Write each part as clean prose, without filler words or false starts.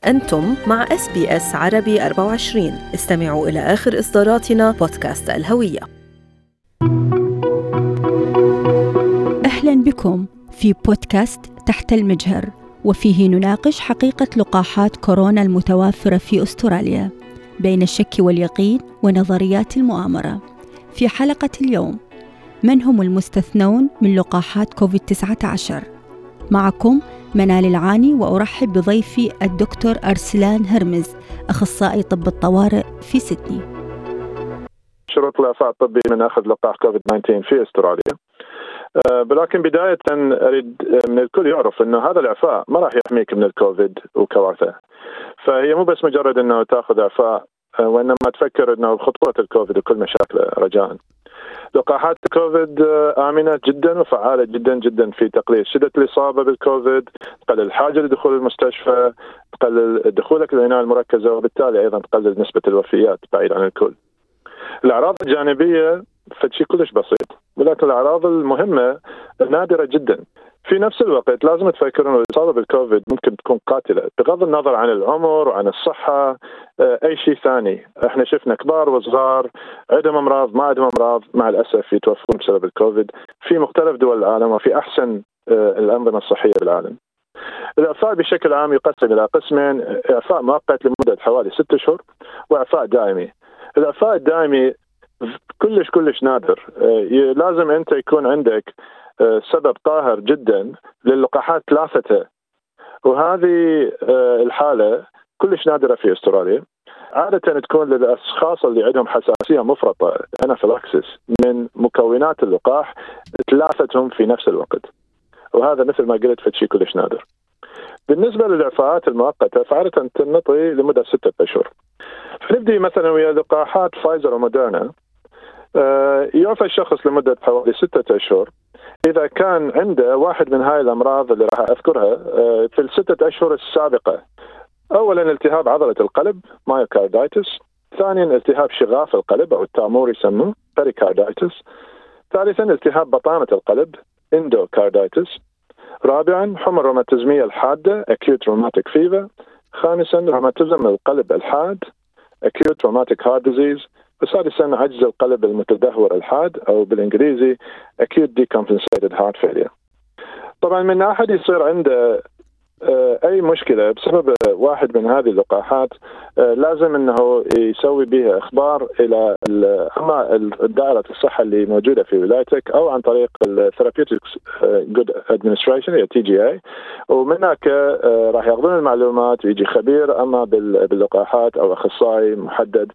أنتم مع SBS عربي 24. استمعوا إلى آخر إصداراتنا بودكاست الهوية. أهلا بكم في بودكاست تحت المجهر، وفيه نناقش حقيقة لقاحات كورونا المتوافرة في أستراليا بين الشك واليقين ونظريات المؤامرة. في حلقة اليوم، من هم المستثنون من لقاحات كوفيد-19؟ معكم منال العاني، وأرحب بضيفي الدكتور أرسلان هرمز، أخصائي طب الطوارئ في سيدني. شروط الإعفاء الطبي من أخذ لقاح كوفيد-19 في أستراليا. ولكن بداية أريد من الكل يعرف أنه هذا الإعفاء ما راح يحميك من الكوفيد وكوارثه. فهي مو بس مجرد أنه تأخذ إعفاء، وإنما تفكر أنه بخطورة الكوفيد وكل مشاكله رجاء. لقاحات الكوفيد آمنة جدا وفعالة جدا جدا في تقليل شدة الإصابة بالكوفيد، تقلل الحاجة لدخول المستشفى، تقلل دخولك للعناية المركزة، وبالتالي أيضا تقلل نسبة الوفيات بعيد عن الكل. الأعراض الجانبية فشي كلش بسيط، ولكن الأعراض المهمة نادرة جدا. في نفس الوقت لازم تفكرون أن الإصابة بالكوفيد ممكن تكون قاتلة بغض النظر عن العمر وعن الصحة، أي شيء ثاني. احنا شفنا كبار وصغار عندهم أمراض ما عندهم أمراض مع الأسف يتوفون بسبب الكوفيد في مختلف دول العالم وفي أحسن الأنظمة الصحية بالعالم. الإعفاء بشكل عام يقسم إلى قسمين: إعفاء مؤقت لمدة حوالي 6 أشهر، وإعفاء دائمي. الإعفاء الدائمي كلش نادر. لازم أنت يكون عندك سبب قاهر جدا للقاحات ثلاثتها، وهذه الحالة كلش نادرة في أستراليا. عادة تكون للأشخاص اللي عندهم حساسية مفرطة أنافيلاكسيس من مكونات اللقاح ثلاثتهم في نفس الوقت، وهذا مثل ما قلت فشي كلش نادر. بالنسبة للإعفاءات المؤقتة فعادة تنطي لمدة 6 أشهر. فنبدي مثلا ويا لقاحات فايزر وموديرنا. يعفى الشخص لمدة حوالي 6 أشهر إذا كان عنده واحد من هاي الأمراض اللي راح أذكرها في ال6 أشهر السابقة. أولا التهاب عضلة القلب مايوكاردايتس، ثانيا التهاب شغاف القلب أو التامور يسموه بريكاردايتس، ثالثا التهاب بطانة القلب اندوكاردايتس، رابعا حمى الروماتيزمية الحادة acute rheumatic fever، خامسا روماتيزم القلب الحاد acute rheumatic heart disease، وسادسا عجز القلب المتدهور الحاد أو بالإنجليزي acute decompensated heart failure. طبعا من أحد يصير عنده أي مشكلة بسبب واحد من هذه اللقاحات، لازم أنه يسوي بها إخبار إلى أما الدائرة الصحة اللي موجودة في ولايتك أو عن طريق Therapeutics Good Administration هي TGA، ومن هناك راح ياخذون المعلومات ويجي خبير أما باللقاحات أو أخصائي محدد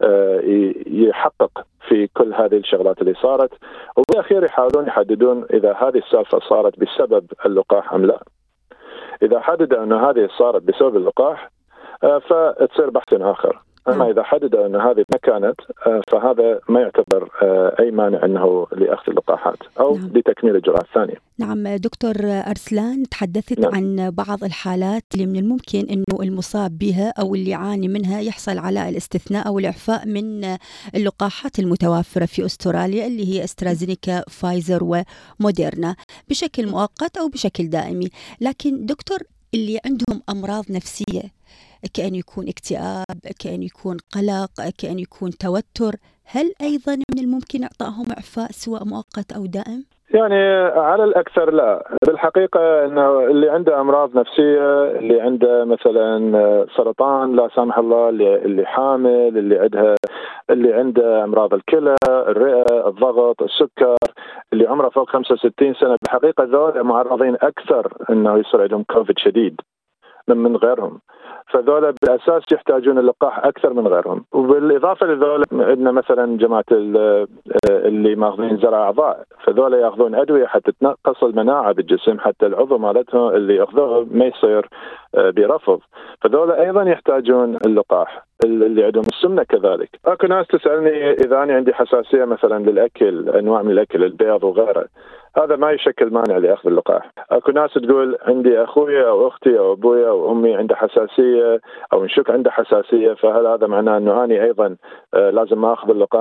يحقق في كل هذه الشغلات اللي صارت، وبالأخير يحاولون يحددون إذا هذه السالفة صارت بسبب اللقاح أم لا. إذا حدد أن هذه صارت بسبب اللقاح فتصير بحث آخر، أما إذا حدد أن هذه ما كانت فهذا ما يعتبر أي مانع أنه لأخذ اللقاحات أو لتكميل الجرعة الثانية. نعم دكتور أرسلان، تحدثت عن بعض الحالات اللي من الممكن أنه المصاب بها أو اللي يعاني منها يحصل على الاستثناء أو الإعفاء من اللقاحات المتوافرة في أستراليا اللي هي أسترازينيكا فايزر وموديرنا بشكل مؤقت أو بشكل دائمي. لكن دكتور، اللي عندهم أمراض نفسية كأن يكون اكتئاب، كأن يكون قلق، كأن يكون توتر، هل أيضا من الممكن إعطائهم إعفاء سواء مؤقت أو دائم؟ يعني على الأكثر لا. بالحقيقة أنه اللي عنده أمراض نفسية، اللي عنده مثلا سرطان لا سامح الله، اللي حامل، اللي عنده أمراض الكلى، الرئة، الضغط، السكر، اللي عمره فوق 65 سنة، بالحقيقة ذول معرضين أكثر أنه يصير عندهم كوفيد شديد من غيرهم. فذولا بالأساس يحتاجون اللقاح أكثر من غيرهم. وبالإضافة لذولا عندنا مثلا جماعة اللي ماخذين زرع أعضاء، فذولا يأخذون أدوية حتى تنقص المناعة بالجسم، حتى العضو مالتهم اللي يأخذوه ما يصير برفض، فذولا أيضا يحتاجون اللقاح. اللي عندهم السمنة كذلك. أكو ناس تسألني إذا أنا عندي حساسية مثلا للأكل، أنواع من الأكل، البيض وغيره، هذا ما يشكل مانع لأخذ اللقاح. أكو ناس تقول عندي أخويا أو أختي أو أبويا أو أمي عنده حساسية أو نشك عنده حساسية، فهل هذا معناه أنه أنا أيضا لازم ما أخذ اللقاح؟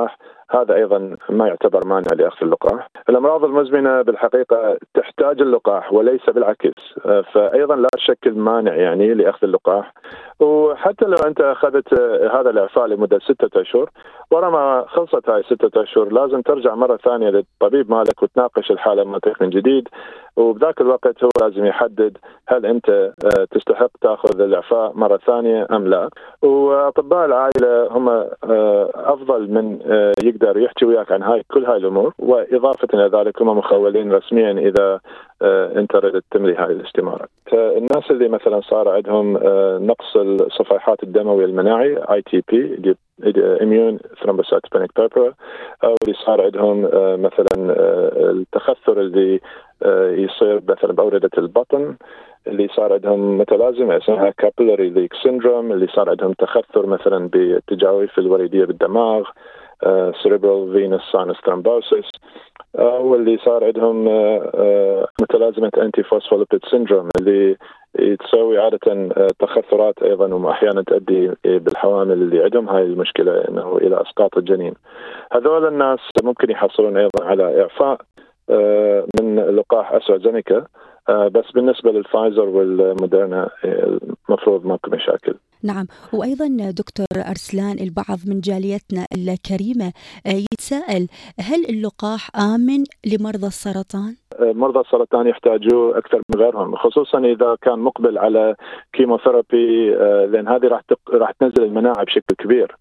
هذا أيضا ما يعتبر مانع لأخذ اللقاح. الأمراض المزمنة بالحقيقة تحتاج اللقاح وليس بالعكس، فأيضا لا تشكل مانع يعني لأخذ اللقاح. وحتى لو أنت أخذت هذا الإعفاء لمدة 6 أشهر، ورما خلصت هاي 6 أشهر لازم ترجع مرة ثانية للطبيب مالك وتناقش الحالة مالتك من جديد، وبذاك الوقت هو لازم يحدد هل أنت تستحق تأخذ الإعفاء مرة ثانية أم لا. وأطباء العائلة هم أفضل من يقدر يحكي وياك عن كل هاي الأمور، وإضافة إلى ذلك هم مخولين رسميا إذا أنت ردت تملي هاي الاستمارة. الناس اللي مثلا صار عندهم نقص الصفائحات الدموي المناعي ITP Immune Thrombocytopenic Purpura، أو اللي صار عندهم مثلا التخثر اللي يصير مثلا بأوردة البطن، اللي صار عندهم متلازمة اسمها Capillary Leak Syndrome، اللي صار عندهم تخثر مثلا بالتجاويف الوريدية بالدماغ Cerebral Venous Sinus Thrombosis، واللي صار عندهم متلازمة Antiphospholipid Syndrome اللي تسوي عادة تخثرات أيضا، وأحيانا تؤدي بالحوامل اللي عندهم هاي المشكلة إنه إلى إسقاط الجنين. هذول الناس ممكن يحصلون أيضا على إعفاء من لقاح أسترازينيكا، بس بالنسبة للفايزر والموديرنا المفروض ماكو مشاكل. نعم. وأيضا دكتور أرسلان، البعض من جاليتنا الكريمة يتساءل هل اللقاح آمن لمرضى السرطان؟ مرضى السرطان يحتاجوه أكثر من غيرهم، خصوصا إذا كان مقبل على كيموثيرابي، لأن هذه راح تنزل المناعة بشكل كبير.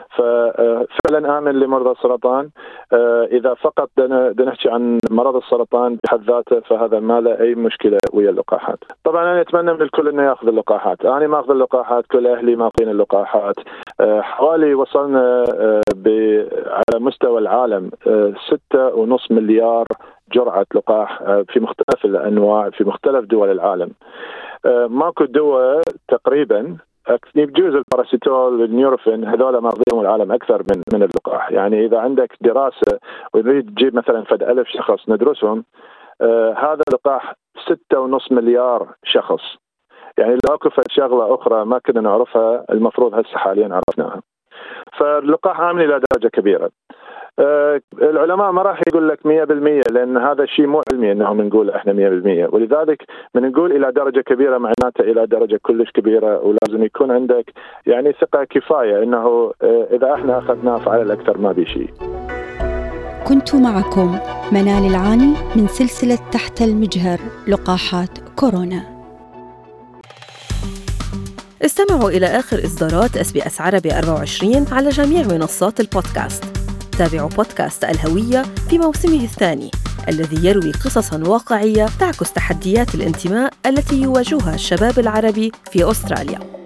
ففعلا آمن لمرضى السرطان. إذا فقط نحكي عن مرض السرطان بحد ذاته فهذا ما له أي مشكلة ويا اللقاحات. طبعا أنا أتمنى من الكل إنه يأخذ اللقاحات، أنا ما أخذ اللقاحات، كل أهلي ماخذين اللقاحات. حوالي وصلنا على مستوى العالم 6.5 مليار جرعة لقاح في مختلف الأنواع في مختلف دول العالم. ماكو دواء تقريبا بجوز الباراسيتول والنيوروفين هذول ماخذينهم العالم أكثر من اللقاح. يعني إذا عندك دراسة ونريد تجيب مثلا 1000 شخص ندرسهم، هذا اللقاح 6.5 مليار شخص. يعني لو أكو شغلة أخرى ما كنا نعرفها المفروض هسه حاليا عرفناها. فاللقاح آمن إلى درجة كبيرة. العلماء ما راح يقول لك 100%، لأن هذا الشيء مو علمي أنهم نقول إحنا 100%، ولذلك من نقول إلى درجة كبيرة معناته إلى درجة كلش كبيرة، ولازم يكون عندك يعني ثقة كفاية أنه إذا إحنا أخذناه فعلى الأكثر ما بي شيء. كنت معكم منال العاني من سلسلة تحت المجهر لقاحات كورونا. استمعوا إلى آخر إصدارات SBS عربي 24 على جميع منصات البودكاست. تابعوا بودكاست الهوية في موسمه الثاني الذي يروي قصصاً واقعية تعكس تحديات الانتماء التي يواجهها الشباب العربي في أستراليا.